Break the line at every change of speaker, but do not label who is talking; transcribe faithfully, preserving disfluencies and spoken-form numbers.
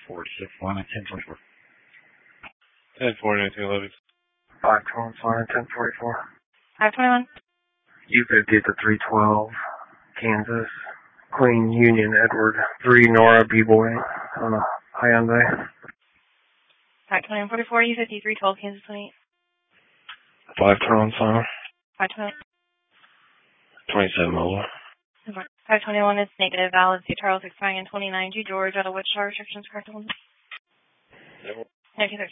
four six one at ten twenty-four.
ten forty, nineteen eleven.
five twelve, fine, ten forty-four.
five twenty-one.
U fifty at the three twelve, Kansas. Queen Union Edward, three Nora B-Boy, uh, Hyundai.
five twenty-one forty-four, U fifty, three twelve, Kansas twenty-eight.
five twelve, fine.
five twenty.
twenty-seven mobile.
five twenty-one is negative, valid, C Charles expiring in twenty-nine, G George, out of Wichita, restrictions correct.
Yep.
Thank you, sir.